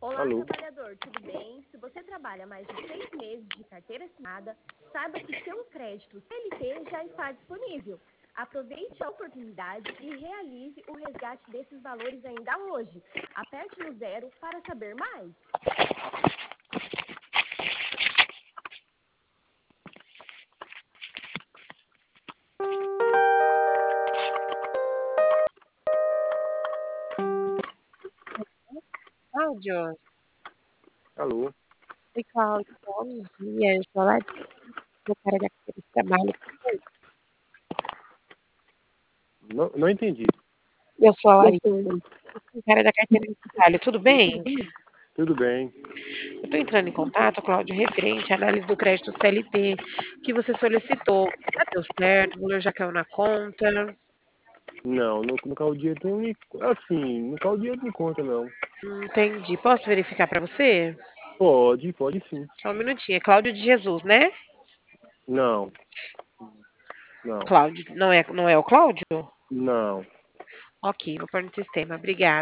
Olá, Alô? trabalhador, tudo bem? Se você trabalha mais de 6 meses de carteira assinada, saiba que seu crédito CLT já está disponível. Aproveite a oportunidade e realize o resgate desses valores ainda hoje. Aperte no zero para saber mais. Cláudio, Alô? oi Cláudio, bom dia, eu sou a Larissa, secretária da carteira de trabalho. Não entendi. Eu sou a Larissa, secretária da carteira de trabalho, tudo bem? Tudo bem. Eu estou entrando em contato, Cláudio, referente à análise do crédito CLT que você solicitou. Já deu certo, o valor já caiu na conta. Não, no caiu o dinheiro tem assim, não caiu o dinheiro de conta, não. Entendi. Posso verificar para você? Pode sim. Só um minutinho. É Cláudio de Jesus, né? Não, não, Cláudio, não é o Cláudio? não. Ok, vou pôr no sistema. Obrigada.